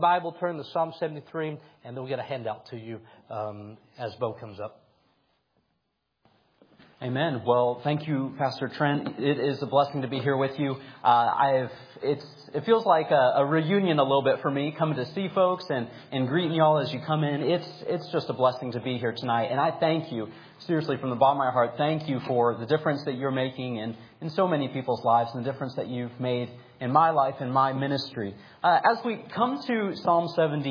Bible, turn to Psalm 73, and then we'll get a handout to you as Bo comes up. Amen. Well, thank you, Pastor Trent. It is a blessing to be here with you. It feels like a reunion a little bit for me, coming to see folks and greeting y'all as you come in. It's just a blessing to be here tonight. And I thank you, seriously, from the bottom of my heart, thank you for the difference that you're making in so many people's lives and the difference that you've made in my life and my ministry. As we come to Psalm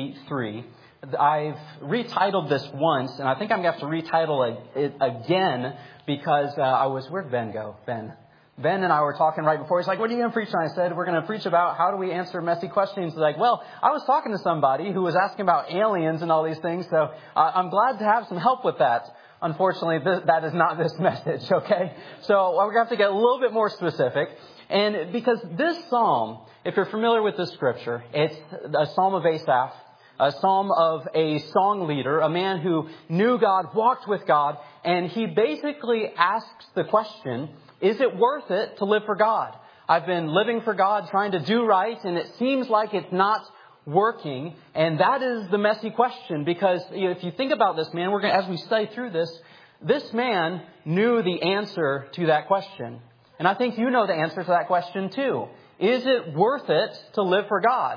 73, I've retitled this once, and I think I'm going to have to retitle it again because where'd Ben go? Ben and I were talking right before. He's like, what are you going to preach? And I said, we're going to preach about how do we answer messy questions. He's like, well, I was talking to somebody who was asking about aliens and all these things, so I'm glad to have some help with that. Unfortunately, that is not this message, okay? So we're going to have to get a little bit more specific. And because this psalm, if you're familiar with this scripture, it's a psalm of Asaph, a psalm of a song leader, a man who knew God, walked with God, and he basically asks the question, is it worth it to live for God? I've been living for God, trying to do right, and it seems like it's not working. And that is the messy question, because if you think about this man, as we study through this man knew the answer to that question. And I think you know the answer to that question too. Is it worth it to live for God?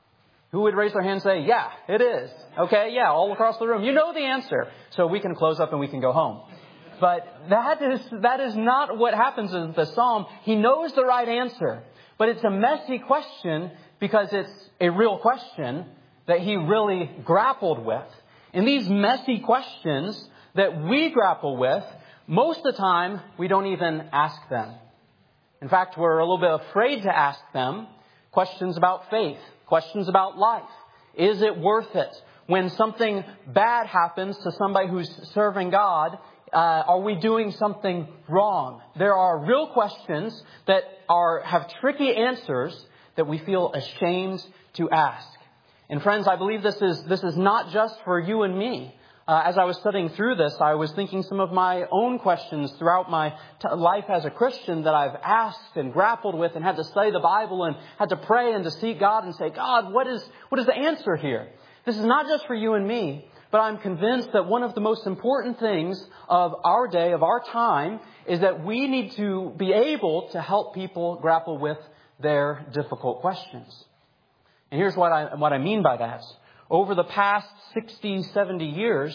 Who would raise their hand and say, yeah, it is. Okay, yeah, all across the room. You know the answer. So we can close up and we can go home. But that is not what happens in the psalm. He knows the right answer. But it's a messy question because it's a real question that he really grappled with. And these messy questions that we grapple with, most of the time, we don't even ask them. In fact, we're a little bit afraid to ask them questions about faith, questions about life. Is it worth it? When something bad happens to somebody who's serving God, are we doing something wrong? There are real questions that have tricky answers that we feel ashamed to ask. And friends, I believe this is not just for you and me. As I was studying through this, I was thinking some of my own questions throughout my life as a Christian that I've asked and grappled with and had to study the Bible and had to pray and to seek God and say, God, what is the answer here? This is not just for you and me, but I'm convinced that one of the most important things of our day, of our time, is that we need to be able to help people grapple with their difficult questions. And here's what I mean by that. Over the past 60, 70 years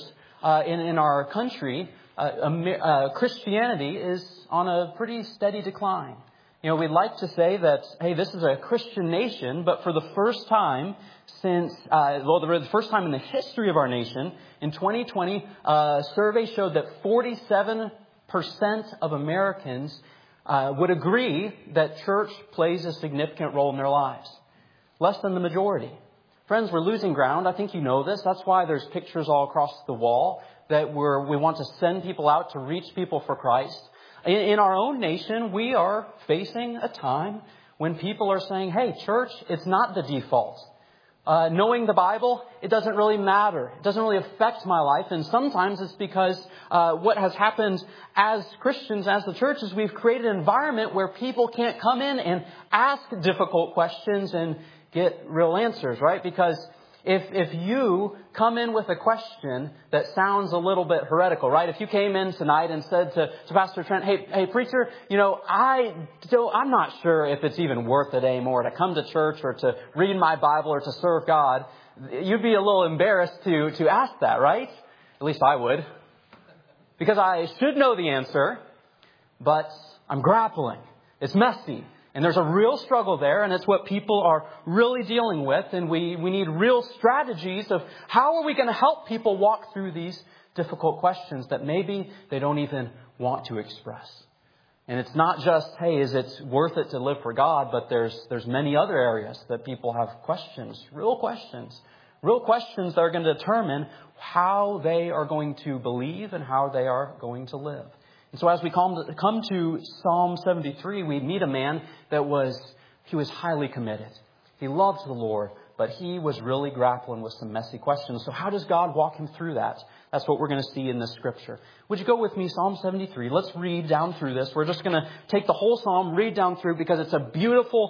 in our country, Christianity is on a pretty steady decline. You know, we'd like to say that, hey, this is a Christian nation, but for the first time the first time in the history of our nation, in 2020, a survey showed that 47% of Americans would agree that church plays a significant role in their lives. Less than the majority. Friends, we're losing ground. I think you know this. That's why there's pictures all across the wall that we want to send people out to reach people for Christ. In our own nation, we are facing a time when people are saying, hey, church, it's not the default. Knowing the Bible, it doesn't really matter. It doesn't really affect my life. And sometimes it's because what has happened as Christians, as the church, is we've created an environment where people can't come in and ask difficult questions and get real answers, right? Because if you come in with a question that sounds a little bit heretical, right? If you came in tonight and said to Pastor Trent, hey, preacher, I'm not sure if it's even worth it anymore to come to church or to read my Bible or to serve God, you'd be a little embarrassed to ask that, right? At least I would. Because I should know the answer, but I'm grappling. It's messy. And there's a real struggle there, and it's what people are really dealing with. And we need real strategies of how are we going to help people walk through these difficult questions that maybe they don't even want to express. And it's not just, hey, is it worth it to live for God? But there's many other areas that people have questions that are going to determine how they are going to believe and how they are going to live. And so as we come to Psalm 73, we meet a man he was highly committed. He loved the Lord, but he was really grappling with some messy questions. So how does God walk him through that? That's what we're going to see in this scripture. Would you go with me, Psalm 73? Let's read down through this. We're just going to take the whole psalm, read down through, because it's a beautiful,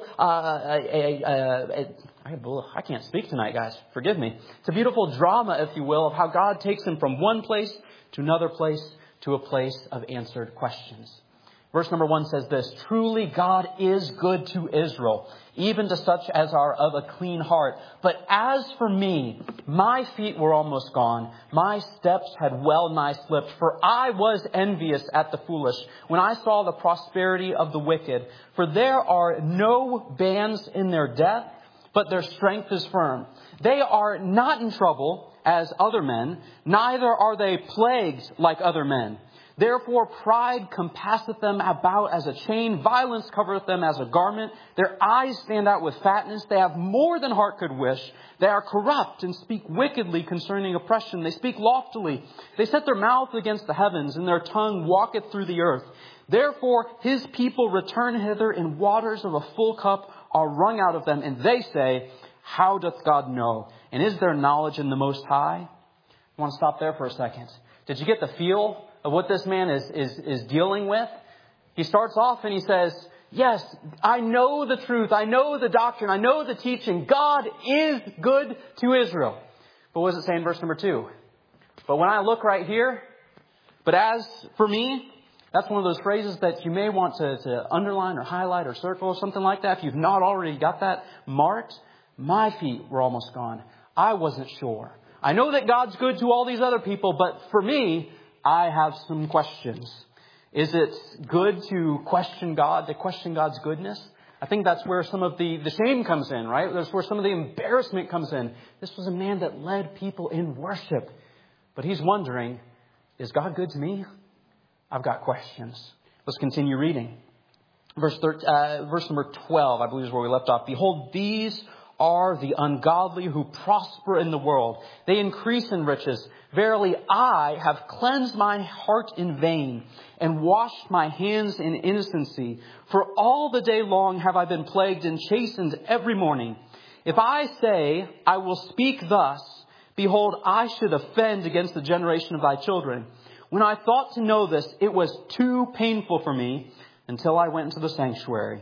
I can't speak tonight, guys. Forgive me. It's a beautiful drama, if you will, of how God takes him from one place to another place to a place of answered questions. Verse number 1 says this: "Truly God is good to Israel, even to such as are of a clean heart. But as for me, my feet were almost gone. My steps had well nigh slipped. For I was envious at the foolish when I saw the prosperity of the wicked. For there are no bands in their death, but their strength is firm. They are not in trouble as other men, neither are they plagued like other men. Therefore pride compasseth them about as a chain, violence covereth them as a garment. Their eyes stand out with fatness. They have more than heart could wish. They are corrupt and speak wickedly concerning oppression. They speak loftily. They set their mouth against the heavens, and their tongue walketh through the earth. Therefore his people return hither, and waters of a full cup are wrung out of them. And they say, how doth God know? And is there knowledge in the Most High?" I want to stop there for a second. Did you get the feel of what this man is dealing with? He starts off and he says, yes, I know the truth. I know the doctrine. I know the teaching. God is good to Israel. But what does it say in verse number 2? But when I look right here, but as for me, that's one of those phrases that you may want to underline or highlight or circle or something like that. If you've not already got that marked, my feet were almost gone. I wasn't sure. I know that God's good to all these other people, but for me, I have some questions. Is it good to question God, to question God's goodness? I think that's where some of the shame comes in, right? That's where some of the embarrassment comes in. This was a man that led people in worship. But he's wondering, is God good to me? I've got questions. Let's continue reading. Verse number 12, I believe, is where we left off. "Behold, these are the ungodly who prosper in the world. They increase in riches. Verily, I have cleansed my heart in vain and washed my hands in innocency. For all the day long have I been plagued and chastened every morning. If I say, I will speak thus, behold, I should offend against the generation of thy children. When I thought to know this, it was too painful for me until I went into the sanctuary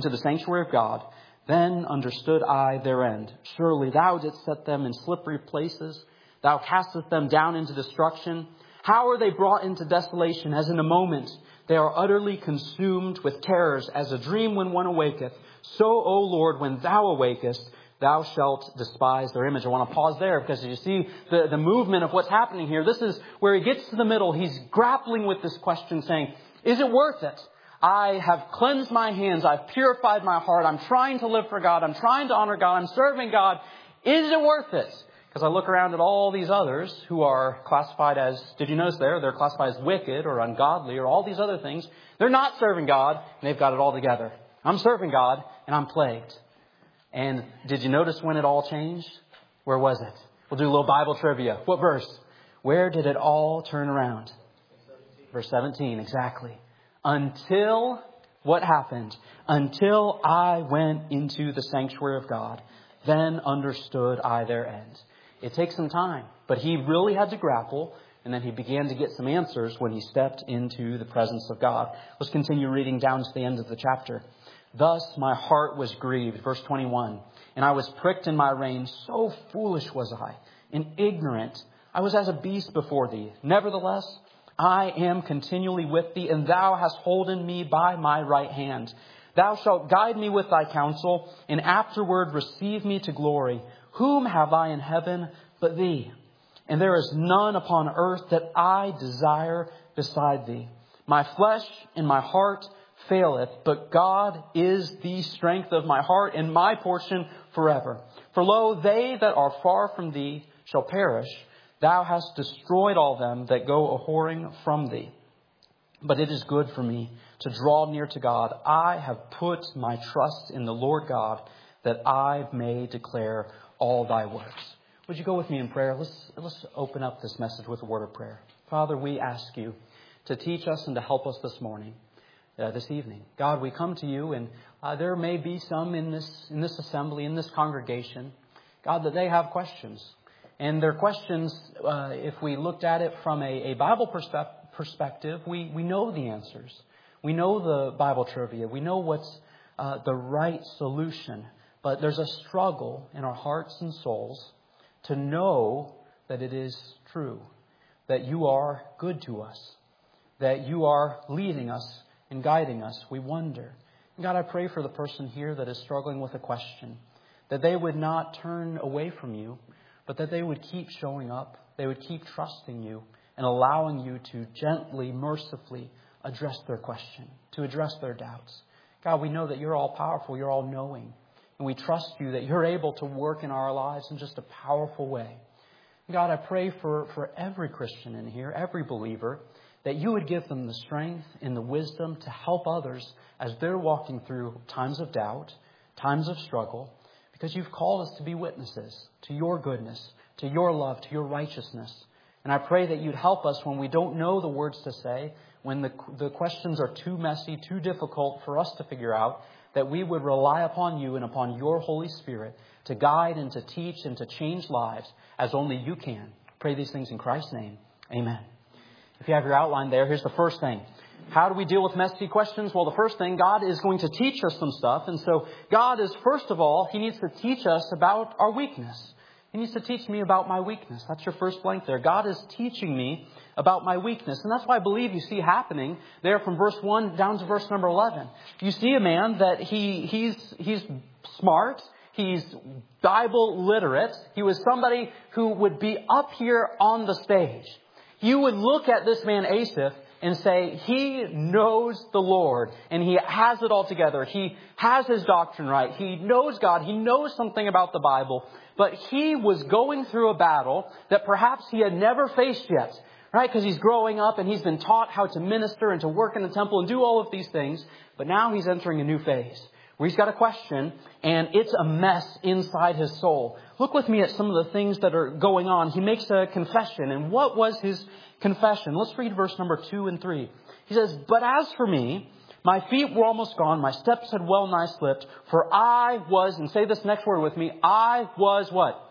of God. Then understood I their end. Surely thou didst set them in slippery places. Thou castest them down into destruction. How are they brought into desolation as in a moment? They are utterly consumed with terrors as a dream when one awaketh. So, O Lord, when thou awakest, thou shalt despise their image." I want to pause there because you see the movement of what's happening here. This is where he gets to the middle. He's grappling with this question saying, is it worth it? I have cleansed my hands. I've purified my heart. I'm trying to live for God. I'm trying to honor God. I'm serving God. Is it worth it? Because I look around at all these others who are classified as, did you notice there? They're classified as wicked or ungodly or all these other things. They're not serving God and they've got it all together. I'm serving God and I'm plagued. And did you notice when it all changed? Where was it? We'll do a little Bible trivia. What verse? Where did it all turn around? Verse 17, exactly. Until, what happened? Until I went into the sanctuary of God, then understood I their end. It takes some time, but he really had to grapple, and then he began to get some answers when he stepped into the presence of God. Let's continue reading down to the end of the chapter. "Thus my heart was grieved," verse 21, "and I was pricked in my reins. So foolish was I, and ignorant. I was as a beast before thee. Nevertheless, I am continually with thee, and thou hast holden me by my right hand. Thou shalt guide me with thy counsel, and afterward receive me to glory. Whom have I in heaven but thee? And there is none upon earth that I desire beside thee. My flesh and my heart faileth, but God is the strength of my heart and my portion forever. For lo, they that are far from thee shall perish. Thou hast destroyed all them that go a-whoring from thee. But it is good for me to draw near to God. I have put my trust in the Lord God, that I may declare all thy works." Would you go with me in prayer? Let's open up this message with a word of prayer. Father, we ask you to teach us and to help us this morning, this evening. God, we come to you, and there may be some in this assembly, in this congregation, God, that they have questions. And their questions, if we looked at it from a Bible perspective, we know the answers. We know the Bible trivia. We know what's the right solution. But there's a struggle in our hearts and souls to know that it is true, that you are good to us, that you are leading us and guiding us. We wonder. And God, I pray for the person here that is struggling with a question, that they would not turn away from you, but that they would keep showing up. They would keep trusting you and allowing you to gently, mercifully address their question, to address their doubts. God, we know that you're all powerful, you're all knowing. And we trust you that you're able to work in our lives in just a powerful way. God, I pray for every Christian in here, every believer, that you would give them the strength and the wisdom to help others as they're walking through times of doubt, times of struggle, because you've called us to be witnesses to your goodness, to your love, to your righteousness. And I pray that you'd help us when we don't know the words to say, when the questions are too messy, too difficult for us to figure out, that we would rely upon you and upon your Holy Spirit to guide and to teach and to change lives as only you can. Pray these things in Christ's name. Amen. If you have your outline there, here's the first thing. How do we deal with messy questions? Well, the first thing, God is going to teach us some stuff. And so God is, first of all, He needs to teach us about our weakness. He needs to teach me about my weakness. That's your first blank there. God is teaching me about my weakness. And that's why I believe you see happening there from verse 1 down to verse number 11. You see a man that he's smart. He's Bible literate. He was somebody who would be up here on the stage. You would look at this man Asaph and say, he knows the Lord and he has it all together. He has his doctrine right. He knows God. He knows something about the Bible. But he was going through a battle that perhaps he had never faced yet. Right? Because he's growing up and he's been taught how to minister and to work in the temple and do all of these things. But now he's entering a new phase where he's got a question and it's a mess inside his soul. Look with me at some of the things that are going on. He makes a confession. And what was his confession? Let's read verse number 2 and 3. He says, "But as for me, my feet were almost gone. My steps had well nigh slipped. For I was," and say this next word with me, "I was" what?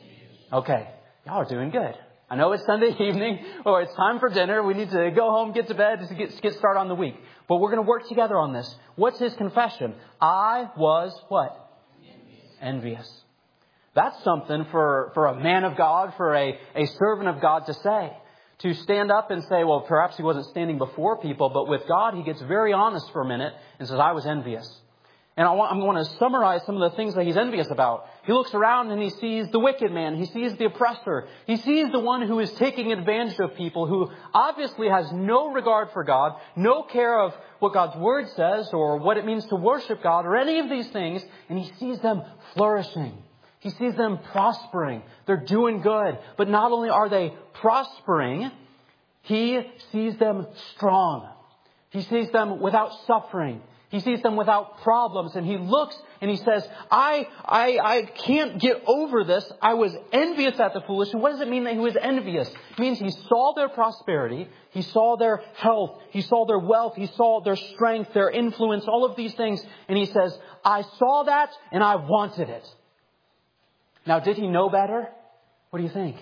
Okay. Y'all are doing good. I know it's Sunday evening or it's time for dinner. We need to go home, get to bed to get started on the week. But we're going to work together on this. What's his confession? I was what? Envious. That's something for a man of God, for a servant of God to say. To stand up and say, well, perhaps he wasn't standing before people, but with God, he gets very honest for a minute and says, I was envious. And I want to summarize some of the things that he's envious about. He looks around and he sees the wicked man. He sees the oppressor. He sees the one who is taking advantage of people, who obviously has no regard for God, no care of what God's word says or what it means to worship God or any of these things. And he sees them flourishing. He sees them prospering. They're doing good. But not only are they prospering, he sees them strong. He sees them without suffering. He sees them without problems, and he looks and he says, I can't get over this. I was envious at the foolish. And what does it mean that he was envious? It means he saw their prosperity. He saw their health. He saw their wealth. He saw their strength, their influence, all of these things. And he says, I saw that and I wanted it. Now, did he know better? What do you think?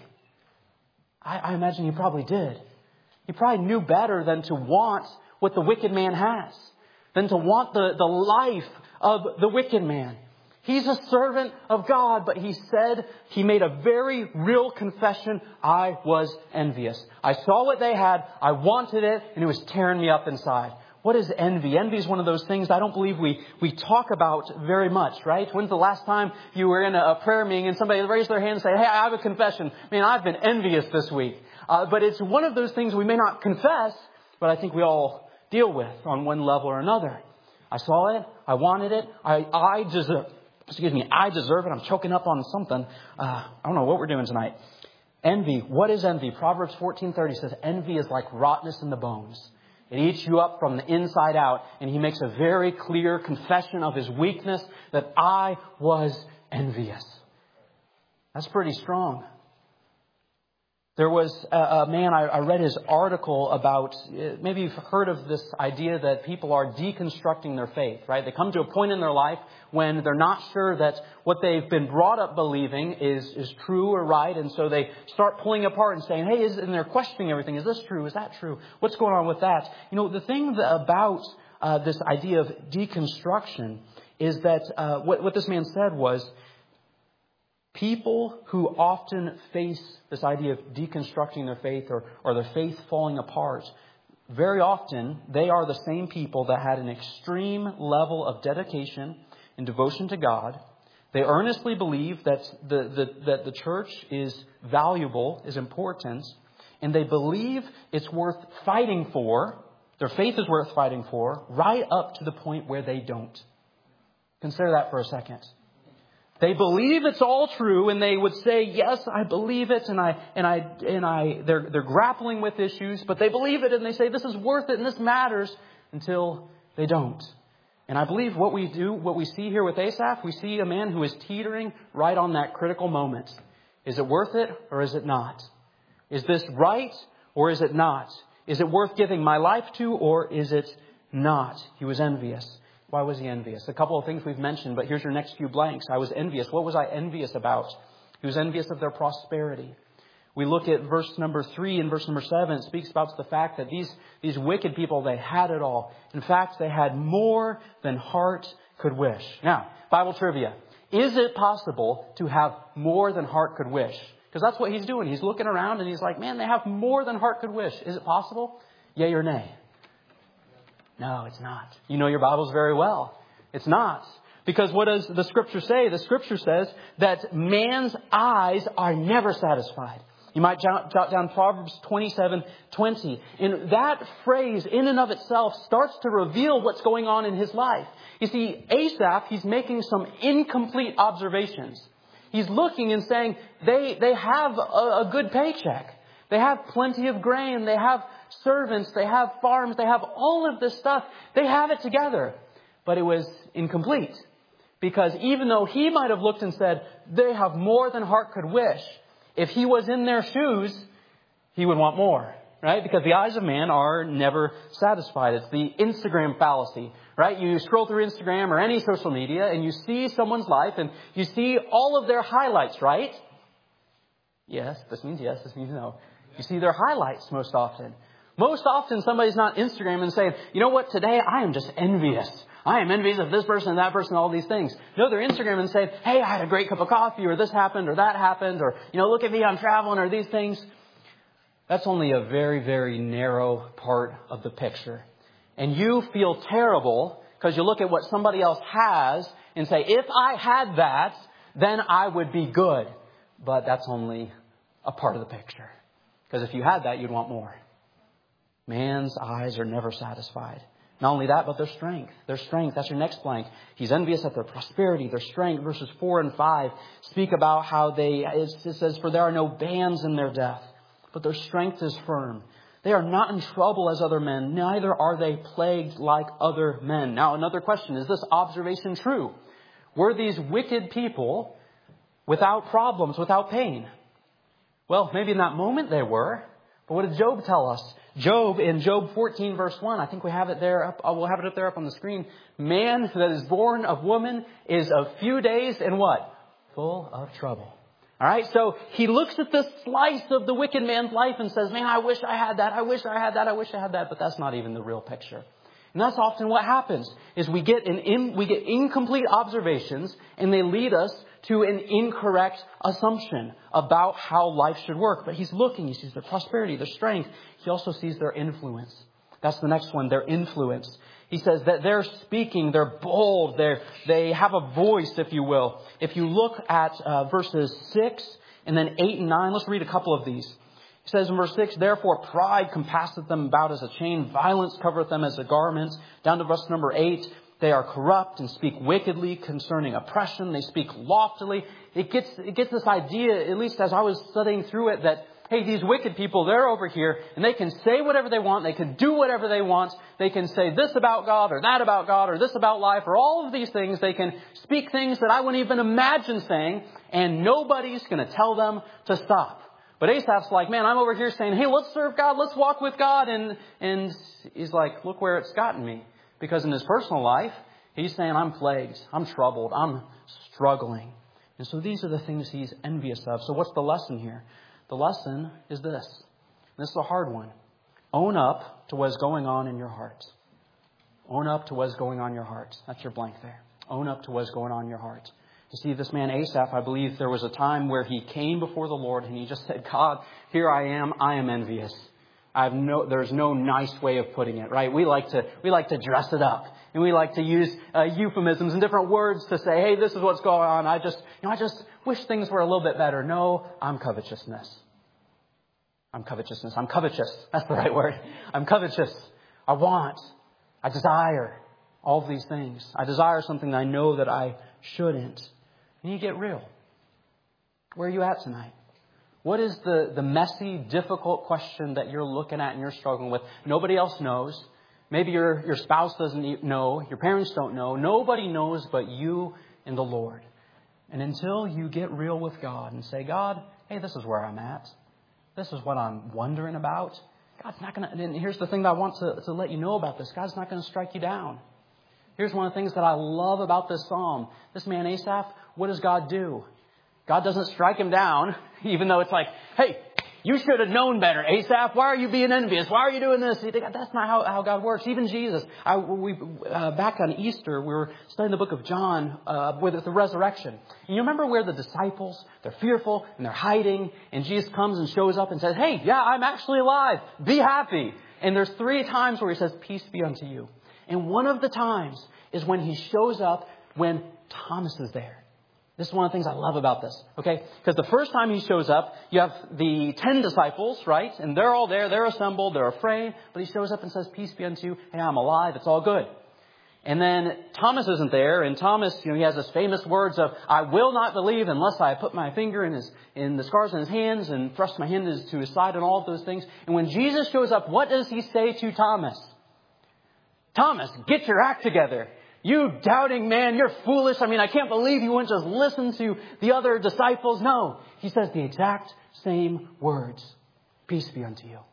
I imagine he probably did. He probably knew better than to want what the wicked man has, than to want the life of the wicked man. He's a servant of God, but he made a very real confession. I was envious. I saw what they had. I wanted it, and it was tearing me up inside. What is envy? Envy is one of those things I don't believe we talk about very much, right? When's the last time you were in a prayer meeting and somebody raised their hand and said, hey, I have a confession. Man, I've been envious this week. But it's one of those things we may not confess, but I think we all deal with on one level or another. I saw it. I wanted it. I deserve it. I'm choking up on something. I don't know what we're doing tonight. Envy. What is envy? Proverbs 14:30 says, envy is like rottenness in the bones. It eats you up from the inside out. And he makes a very clear confession of his weakness, that I was envious. That's pretty strong. There was a man, I read his article about, maybe you've heard of this idea that people are deconstructing their faith, right? They come to a point in their life when they're not sure that what they've been brought up believing is true or right. And so they start pulling apart and saying, hey, and they're questioning everything. Is this true? Is that true? What's going on with that? You know, the thing about this idea of deconstruction is that what this man said was, people who often face this idea of deconstructing their faith or their faith falling apart, very often they are the same people that had an extreme level of dedication and devotion to God. They earnestly believe that the church is valuable, is important, and they believe it's worth fighting for. Their faith is worth fighting for, right up to the point where they don't. Consider that for a second. They believe it's all true, and they would say, yes, I believe it, they're grappling with issues, but they believe it, and they say, this is worth it, and this matters, until they don't. And I believe what we see here with Asaph, we see a man who is teetering right on that critical moment. Is it worth it, or is it not? Is this right, or is it not? Is it worth giving my life to, or is it not? He was envious. Why was he envious? A couple of things we've mentioned, but here's your next few blanks. I was envious. What was I envious about? He was envious of their prosperity. We look at verse number 3 and verse number 7. It speaks about the fact that these wicked people, they had it all. In fact, they had more than heart could wish. Now, Bible trivia. Is it possible to have more than heart could wish? Because that's what he's doing. He's looking around and he's like, man, they have more than heart could wish. Is it possible? Yea or nay? No, it's not. You know your Bibles very well. It's not. Because what does the Scripture say? The Scripture says that man's eyes are never satisfied. You might jot down Proverbs 27:20. And that phrase in and of itself starts to reveal what's going on in his life. You see, Asaph, he's making some incomplete observations. He's looking and saying they have a good paycheck. They have plenty of grain. They have servants. They have farms. They have all of this stuff. They have it together. But it was incomplete. Because even though he might have looked and said, they have more than heart could wish, if he was in their shoes, he would want more. Right? Because the eyes of man are never satisfied. It's the Instagram fallacy. Right? You scroll through Instagram or any social media and you see someone's life and you see all of their highlights, right? Yes, this means yes, this means no. You see their highlights most often. Most often somebody's not Instagram and saying, you know what, today I am just envious. I am envious of this person and that person, all these things. No, they're Instagram and saying, hey, I had a great cup of coffee, or this happened, or that happened, or, look at me, I'm traveling, or these things. That's only a very, very narrow part of the picture. And you feel terrible because you look at what somebody else has and say, if I had that, then I would be good. But that's only a part of the picture. Because if you had that, you'd want more. Man's eyes are never satisfied. Not only that, but their strength. Their strength. That's your next blank. He's envious at their prosperity, their strength. Verses 4 and 5 speak about how it says, for there are no bands in their death, but their strength is firm. They are not in trouble as other men, neither are they plagued like other men. Now, another question. Is this observation true? Were these wicked people without problems, without pain? Well, maybe in that moment they were. But what did Job tell us? Job, in Job 14, verse 1, I think we have it there. We'll have it up there up on the screen. Man that is born of woman is of few days and what? Full of trouble. All right, so he looks at this slice of the wicked man's life and says, man, I wish I had that. I wish I had that. I wish I had that. But that's not even the real picture. And that's often what happens is we get incomplete observations and they lead us to an incorrect assumption about how life should work. But he's looking, he sees their prosperity, their strength. He also sees their influence. That's the next one, their influence. He says that they're speaking, they're bold, they have a voice, if you will. If you look at verses 6 and then 8 and 9, let's read a couple of these. He says in verse 6, therefore pride compasseth them about as a chain, violence covereth them as a garment. Down to verse number 8, they are corrupt and speak wickedly concerning oppression. They speak loftily. It gets this idea, at least as I was studying through it, that, hey, these wicked people, they're over here and they can say whatever they want. They can do whatever they want. They can say this about God or that about God or this about life or all of these things. They can speak things that I wouldn't even imagine saying, and nobody's going to tell them to stop. But Asaph's like, man, I'm over here saying, hey, let's serve God. Let's walk with God. And he's like, look where it's gotten me. Because in his personal life, he's saying, I'm plagued. I'm troubled. I'm struggling. And so these are the things he's envious of. So what's the lesson here? The lesson is this. This is a hard one. Own up to what's going on in your heart. Own up to what's going on in your heart. That's your blank there. Own up to what's going on in your heart. You see, this man Asaph, I believe there was a time where he came before the Lord and he just said, God, here I am envious. There's no nice way of putting it, right? We like to dress it up. And we like to use euphemisms and different words to say, hey, this is what's going on. I just wish things were a little bit better. No, I'm covetousness. I'm covetous. That's the right word. I'm covetous. I want. I desire all of these things. I desire something that I know that I shouldn't. And you get real. Where are you at tonight? What is the messy, difficult question that you're looking at and you're struggling with? Nobody else knows. Maybe your spouse doesn't know. Your parents don't know. Nobody knows but you and the Lord. And until you get real with God and say, God, hey, this is where I'm at. This is what I'm wondering about. God's not going to, and here's the thing that I want to let you know about this. God's not going to strike you down. Here's one of the things that I love about this psalm. This man Asaph, what does God do? God doesn't strike him down, even though it's like, hey, you should have known better, Asaph. Why are you being envious? Why are you doing this? That's not how God works. Even Jesus. Back on Easter, we were studying the book of John with the resurrection. And you remember where the disciples, they're fearful and they're hiding. And Jesus comes and shows up and says, hey, yeah, I'm actually alive. Be happy. And there's 3 times where he says, peace be unto you. And one of the times is when he shows up when Thomas is there. This is one of the things I love about this, okay? Because the first time he shows up, you have the 10 disciples, right? And they're all there. They're assembled. They're afraid. But he shows up and says, peace be unto you. Hey, I'm alive. It's all good. And then Thomas isn't there. And Thomas, he has his famous words of, I will not believe unless I put my finger in the scars on his hands and thrust my hand to his side and all of those things. And when Jesus shows up, what does he say to Thomas? Thomas, get your act together. You doubting man, you're foolish. I can't believe you wouldn't just listen to the other disciples. No, he says the exact same words. Peace be unto you.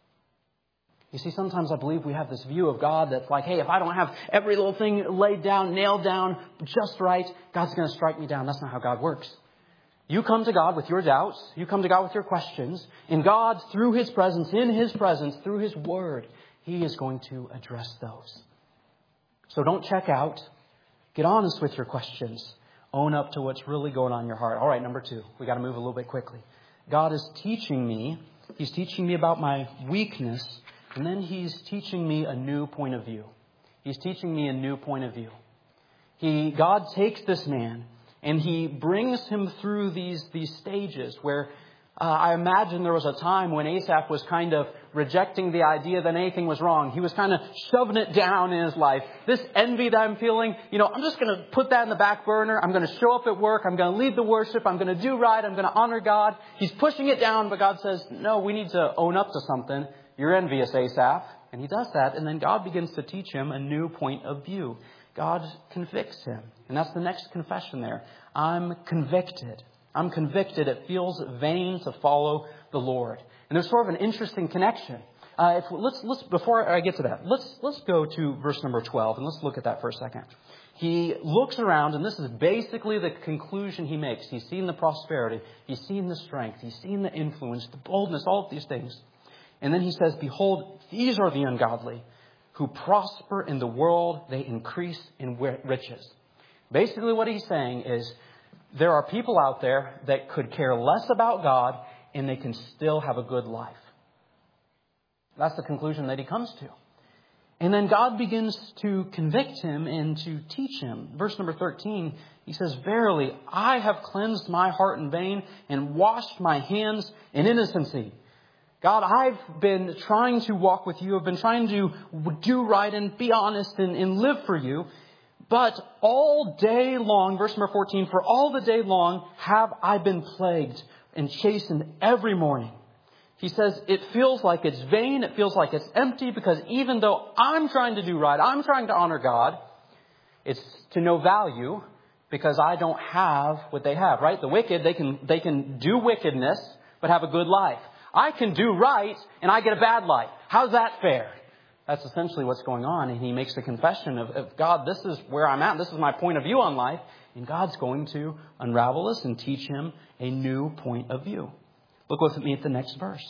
You see, sometimes I believe we have this view of God that's like, hey, if I don't have every little thing laid down, nailed down, just right, God's going to strike me down. That's not how God works. You come to God with your doubts. You come to God with your questions. And God, through His presence, in His presence, through His Word, He is going to address those. So don't check out. Get honest with your questions. Own up to what's really going on in your heart. All right, number 2. We got to move a little bit quickly. God is teaching me. He's teaching me about my weakness. And then He's teaching me a new point of view. He's teaching me a new point of view. God takes this man and He brings him through these stages where I imagine there was a time when Asaph was kind of rejecting the idea that anything was wrong. He was kind of shoving it down in his life. This envy that I'm feeling, I'm just going to put that in the back burner. I'm going to show up at work. I'm going to lead the worship. I'm going to do right. I'm going to honor God. He's pushing it down, but God says, no, we need to own up to something. You're envious, Asaph. And he does that. And then God begins to teach him a new point of view. God convicts him. And that's the next confession there. I'm convicted. I'm convicted. It feels vain to follow the Lord. And there's sort of an interesting connection. Let's before I get to that, let's go to verse number 12 and let's look at that for a second. He looks around, and this is basically the conclusion he makes. He's seen the prosperity. He's seen the strength. He's seen the influence, the boldness, all of these things. And then he says, behold, these are the ungodly who prosper in the world. They increase in riches. Basically what he's saying is, there are people out there that could care less about God and they can still have a good life. That's the conclusion that he comes to. And then God begins to convict him and to teach him. Verse number 13, he says, verily, I have cleansed my heart in vain and washed my hands in innocency. God, I've been trying to walk with you. I've been trying to do right and be honest and live for you. But all day long, verse number 14, for all the day long have I been plagued and chastened every morning. He says, it feels like it's vain. It feels like it's empty because even though I'm trying to do right, I'm trying to honor God, it's to no value because I don't have what they have, right? The wicked, they can do wickedness. but have a good life. I can do right and I get a bad life. How's that fair? That's essentially what's going on. And he makes the confession of God, this is where I'm at. This is my point of view on life. And God's going to unravel us and teach him a new point of view. Look with me at the next verse.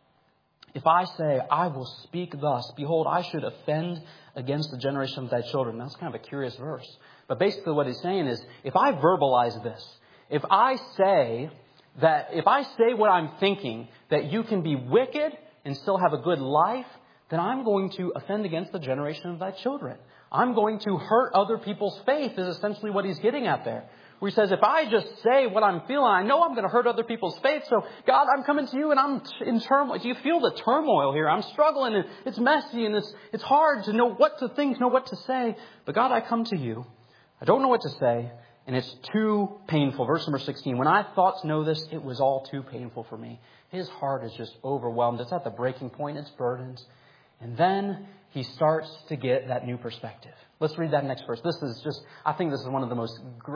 If I say, I will speak thus, behold, I should offend against the generation of thy children. That's kind of a curious verse. But basically what he's saying is, if I verbalize this, if I say what I'm thinking, that you can be wicked and still have a good life, then I'm going to offend against the generation of thy children. I'm going to hurt other people's faith is essentially what he's getting at there. Where he says, if I just say what I'm feeling, I know I'm going to hurt other people's faith. So, God, I'm coming to you and I'm in turmoil. Do you feel the turmoil here? I'm struggling and it's messy and it's hard to know what to think, know what to say. But God, I come to you. I don't know what to say. And it's too painful. Verse number 16. When I thought to know this, it was all too painful for me. His heart is just overwhelmed. It's at the breaking point. It's burdened. And then he starts to get that new perspective. Let's read that next verse. I think this is one of the most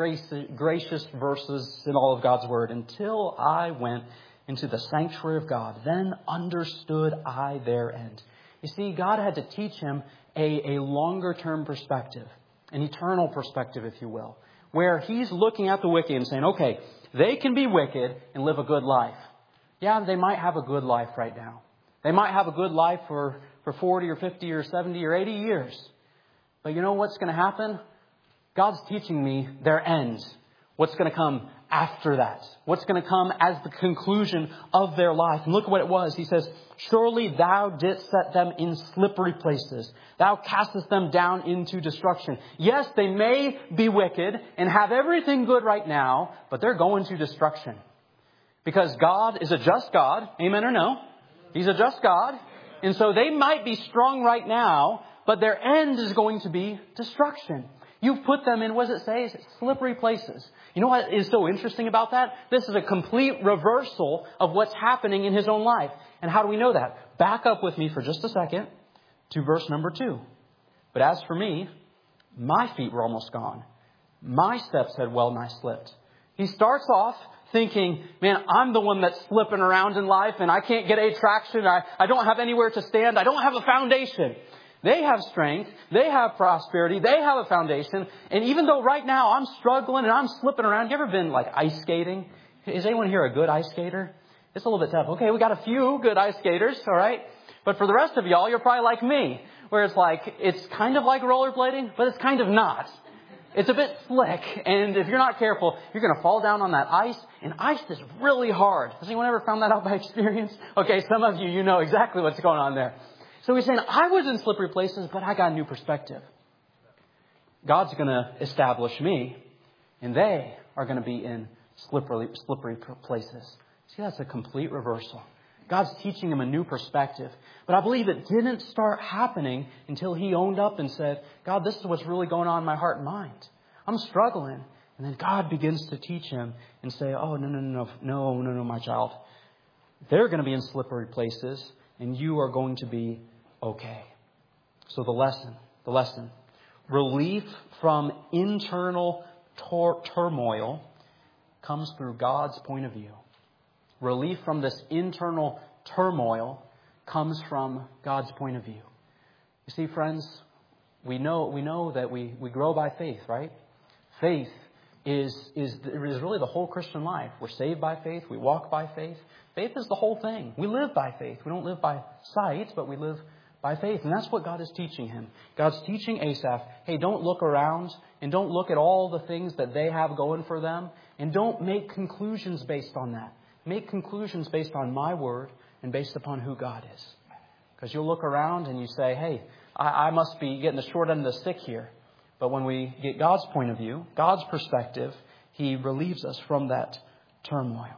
gracious verses in all of God's Word. Until I went into the sanctuary of God, then understood I their end. You see, God had to teach him a longer term perspective, an eternal perspective, if you will, where he's looking at the wicked and saying, okay, they can be wicked and live a good life. Yeah, they might have a good life right now. They might have a good life for 40 or 50 or 70 or 80 years. But you know what's going to happen? God's teaching me their end. What's going to come after that? What's going to come as the conclusion of their life? And look at what it was. He says, surely thou didst set them in slippery places. Thou castest them down into destruction. Yes, they may be wicked and have everything good right now, but they're going to destruction. Because God is a just God. Amen or no? He's a just God. And so they might be strong right now, but their end is going to be destruction. You've put them in, what does it say? It's slippery places. You know what is so interesting about that? This is a complete reversal of what's happening in his own life. And how do we know that? Back up with me for just a second to verse number 2. But as for me, my feet were almost gone. My steps had well nigh slipped. He starts off thinking, man, I'm the one that's slipping around in life and I can't get any traction. I don't have anywhere to stand. I don't have a foundation. They have strength. They have prosperity. They have a foundation. And even though right now I'm struggling and I'm slipping around, you ever been like ice skating? Is anyone here a good ice skater? It's a little bit tough. Okay, we got a few good ice skaters, all right? But for the rest of y'all, you're probably like me, where it's kind of like rollerblading, but it's kind of not. It's a bit slick, and if you're not careful, you're going to fall down on that ice, and ice is really hard. Has anyone ever found that out by experience? Okay, some of you know exactly what's going on there. So he's saying, I was in slippery places, but I got a new perspective. God's going to establish me, and they are going to be in slippery places. See, that's a complete reversal. God's teaching him a new perspective. But I believe it didn't start happening until he owned up and said, God, this is what's really going on in my heart and mind. I'm struggling. And then God begins to teach him and say, oh, no, my child. They're going to be in slippery places and you are going to be okay. So the lesson. Relief from internal turmoil comes through God's point of view. Relief from this internal turmoil comes from God's point of view. You see, friends, we know that we grow by faith, right? Faith is really the whole Christian life. We're saved by faith. We walk by faith. Faith is the whole thing. We live by faith. We don't live by sight, but we live by faith. And that's what God is teaching him. God's teaching Asaph, hey, don't look around and don't look at all the things that they have going for them. And don't make conclusions based on that. Make conclusions based on my word and based upon who God is. Because you'll look around and you say, hey, I must be getting the short end of the stick here. But when we get God's point of view, God's perspective, he relieves us from that turmoil.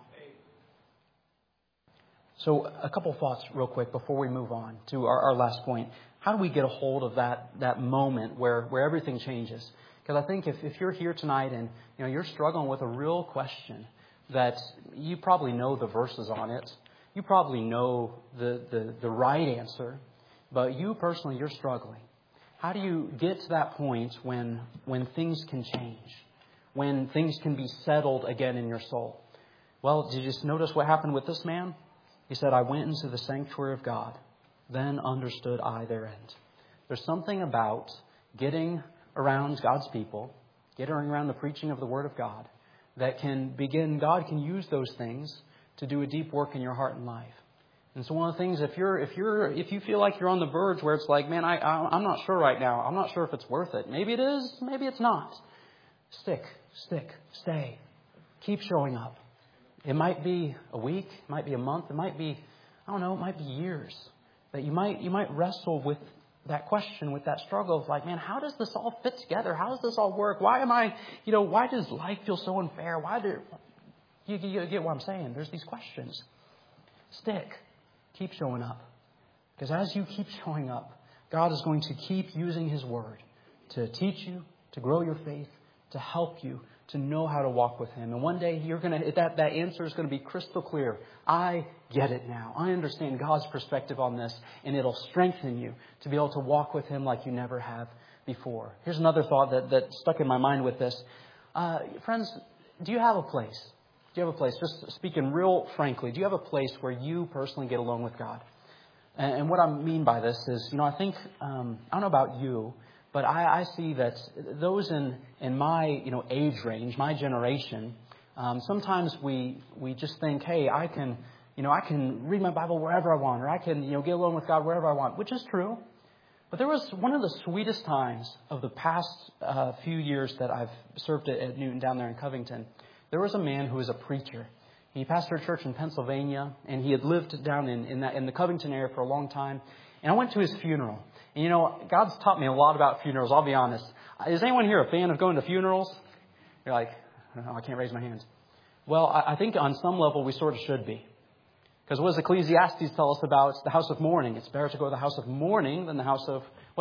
So a couple thoughts real quick before we move on to our last point. How do we get a hold of that moment where everything changes? Because I think if you're here tonight and you're struggling with a real question, that you probably know the verses on it. You probably know the right answer. But you personally, you're struggling. How do you get to that point when things can change? When things can be settled again in your soul? Well, did you just notice what happened with this man? He said, I went into the sanctuary of God. Then understood I their end. There's something about getting around God's people, getting around the preaching of the Word of God, that can begin, God can use those things to do a deep work in your heart and life. And so one of the things, if you feel like you're on the verge where it's like, man, I'm not sure right now. I'm not sure if it's worth it. Maybe it is. Maybe it's not. Stick, stay. Keep showing up. It might be a week. It might be a month. It might be, it might be years. That you might wrestle with that question, with that struggle of like, man, how does this all fit together? How does this all work? Why does life feel so unfair? You get what I'm saying? There's these questions. Stick. Keep showing up. Because as you keep showing up, God is going to keep using His Word to teach you, to grow your faith, to help you, to know how to walk with Him. And one day that answer is going to be crystal clear. I get it now. I understand God's perspective on this, and it'll strengthen you to be able to walk with Him like you never have before. Here's another thought that stuck in my mind with this. Friends, do you have a place? Do you have a place? Just speaking real frankly, do you have a place where you personally get alone with God? And what I mean by this is, I think, I don't know about you, but I see that those in my age range, my generation, sometimes we just think, hey, I can read my Bible wherever I want, or I can get alone with God wherever I want, which is true. But there was one of the sweetest times of the past few years that I've served at Newton down there in Covington. There was a man who was a preacher. He pastored a church in Pennsylvania, and he had lived down in the Covington area for a long time. And I went to his funeral. And God's taught me a lot about funerals, I'll be honest. Is anyone here a fan of going to funerals? You're like, oh, I can't raise my hand. Well, I think on some level we sort of should be. Because what does Ecclesiastes tell us about the house of mourning? It's better to go to the house of mourning than the house of,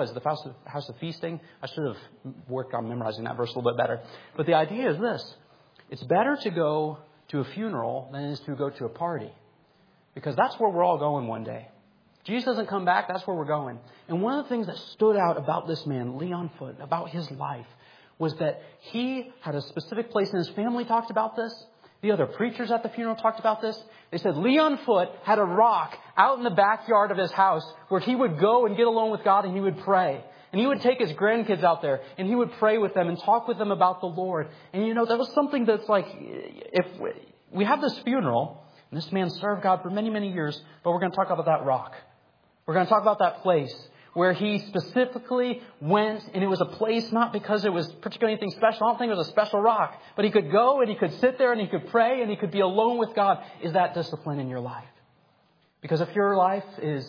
house of feasting? I should have worked on memorizing that verse a little bit better. But the idea is this. It's better to go to a funeral than it is to go to a party. Because that's where we're all going one day. Jesus doesn't come back, that's where we're going. And one of the things that stood out about this man, Leon Foote, about his life, was that he had a specific place, and his family talked about this. The other preachers at the funeral talked about this. They said Leon Foote had a rock out in the backyard of his house where he would go and get alone with God and he would pray. And he would take his grandkids out there and he would pray with them and talk with them about the Lord. And that was something that's like, if we have this funeral, and this man served God for many, many years, but we're going to talk about that rock. We're going to talk about that place where he specifically went, and it was a place not because it was particularly anything special. I don't think it was a special rock, but he could go and he could sit there and he could pray and he could be alone with God. Is that discipline in your life? Because if your life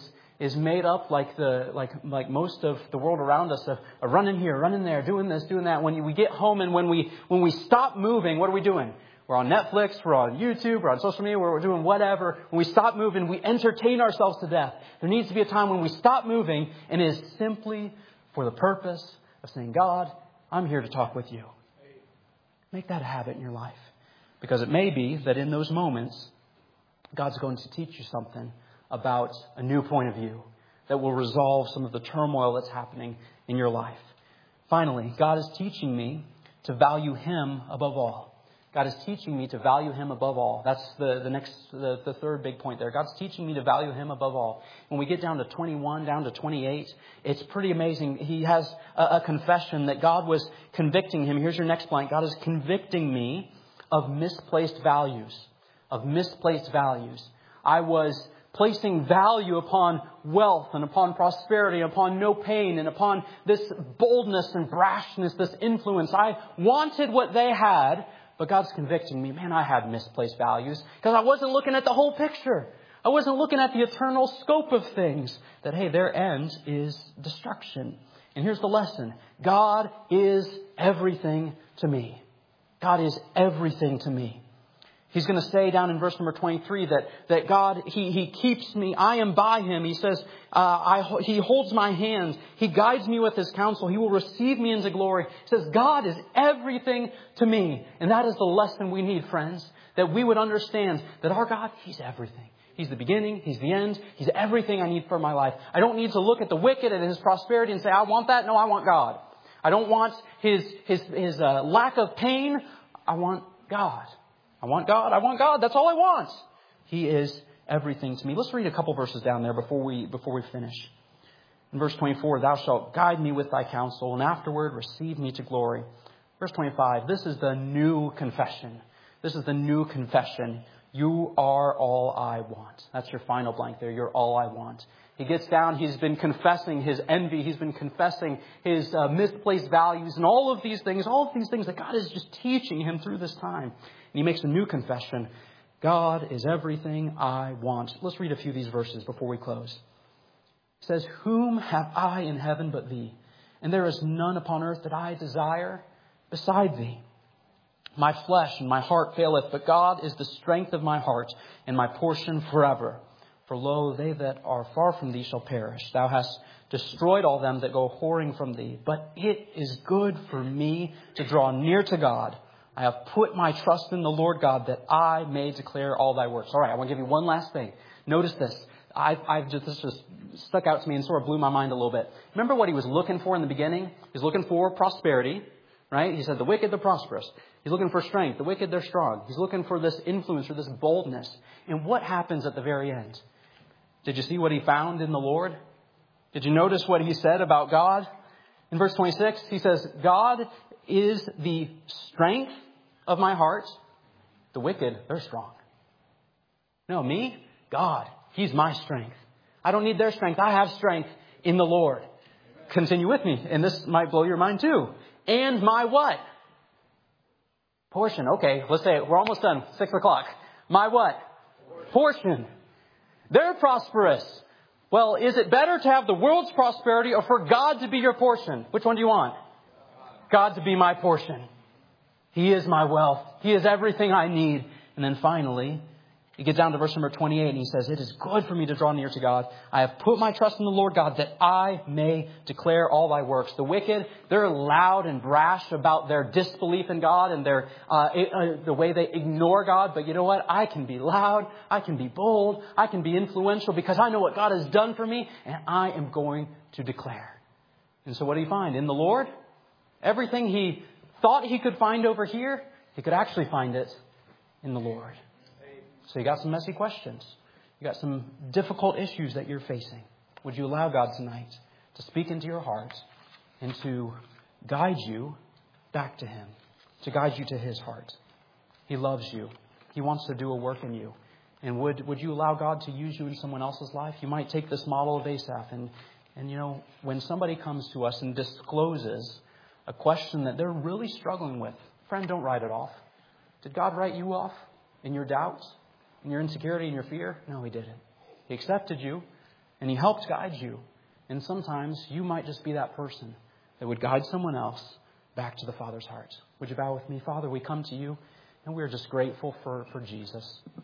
is made up like most of the world around us of running here, running there, doing this, doing that, when we get home and when we stop moving, what are we doing? We're on Netflix, we're on YouTube, we're on social media, we're doing whatever. When we stop moving, we entertain ourselves to death. There needs to be a time when we stop moving, and it is simply for the purpose of saying, God, I'm here to talk with you. Make that a habit in your life. Because it may be that in those moments, God's going to teach you something about a new point of view that will resolve some of the turmoil that's happening in your life. Finally, God is teaching me to value Him above all. God is teaching me to value Him above all. That's the third big point there. God's teaching me to value Him above all. When we get down to 21, down to 28, it's pretty amazing. He has a confession that God was convicting him. Here's your next blank. God is convicting me of misplaced values. Of misplaced values. I was placing value upon wealth and upon prosperity, upon no pain and upon this boldness and brashness, this influence. I wanted what they had. But God's convicting me, man, I had misplaced values because I wasn't looking at the whole picture. I wasn't looking at the eternal scope of things. That, hey, their end is destruction. And here's the lesson. God is everything to me. God is everything to me. He's going to say down in verse number 23 that God, He keeps me. I am by Him. He says, He holds my hand. He guides me with His counsel. He will receive me into glory. He says, God is everything to me. And that is the lesson we need, friends. That we would understand that our God, He's everything. He's the beginning. He's the end. He's everything I need for my life. I don't need to look at the wicked and his prosperity and say, I want that. No, I want God. I don't want his lack of pain. I want God. I want God. I want God. That's all I want. He is everything to me. Let's read a couple verses down there before we finish. In verse 24, thou shalt guide me with thy counsel, and afterward receive me to glory. Verse 25, this is the new confession. This is the new confession. You are all I want. That's your final blank there. You're all I want. He gets down. He's been confessing his envy. He's been confessing his misplaced values and all of these things that God is just teaching him through this time. And he makes a new confession. God is everything I want. Let's read a few of these verses before we close. It says, whom have I in heaven but thee? And there is none upon earth that I desire beside thee. My flesh and my heart faileth, but God is the strength of my heart and my portion forever. For lo, they that are far from thee shall perish. Thou hast destroyed all them that go whoring from thee. But it is good for me to draw near to God. I have put my trust in the Lord God that I may declare all thy works. All right, I want to give you one last thing. Notice this. This just stuck out to me and sort of blew my mind a little bit. Remember what he was looking for in the beginning? He's looking for prosperity, right? He said, the wicked, they're prosperous. He's looking for strength. The wicked, they're strong. He's looking for this influence or this boldness. And what happens at the very end? Did you see what he found in the Lord? Did you notice what he said about God? In verse 26, he says, God is the strength of my heart. The wicked, they're strong. No, me, God, He's my strength. I don't need their strength. I have strength in the Lord. Continue with me. And this might blow your mind too. And my what? Portion. Okay, let's say it. We're almost done. 6 o'clock. My what? Portion. They're prosperous. Well, is it better to have the world's prosperity or for God to be your portion? Which one do you want? God to be my portion. He is my wealth. He is everything I need. And then finally, you get down to verse number 28 and he says, it is good for me to draw near to God. I have put my trust in the Lord God that I may declare all thy works. The wicked, they're loud and brash about their disbelief in God and their the way they ignore God. But you know what? I can be loud. I can be bold. I can be influential because I know what God has done for me and I am going to declare. And so what do you find? In the Lord, everything he thought he could find over here, he could actually find it in the Lord. So you got some messy questions. You got some difficult issues that you're facing. Would you allow God tonight to speak into your heart and to guide you back to Him, to guide you to His heart? He loves you. He wants to do a work in you. And would you allow God to use you in someone else's life? You might take this model of Asaph and you know, when somebody comes to us and discloses a question that they're really struggling with, friend, don't write it off. Did God write you off in your doubts? In your insecurity and your fear? No, He didn't. He accepted you and He helped guide you. And sometimes you might just be that person that would guide someone else back to the Father's heart. Would you bow with me? Father, we come to you and we're just grateful for Jesus.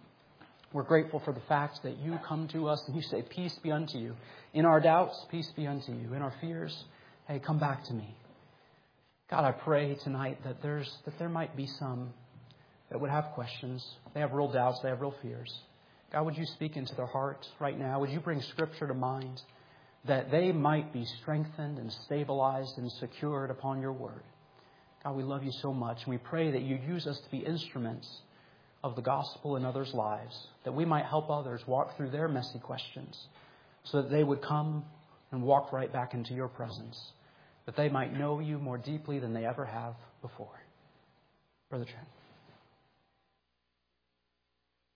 We're grateful for the fact that you come to us and you say, peace be unto you. In our doubts, peace be unto you. In our fears, hey, come back to me. God, I pray tonight that there might be some that would have questions. They have real doubts. They have real fears. God, would you speak into their hearts right now? Would you bring Scripture to mind that they might be strengthened and stabilized and secured upon your word? God, we love you so much. And we pray that you use us to be instruments of the gospel in others' lives, that we might help others walk through their messy questions so that they would come and walk right back into your presence, that they might know you more deeply than they ever have before. Brother Trent.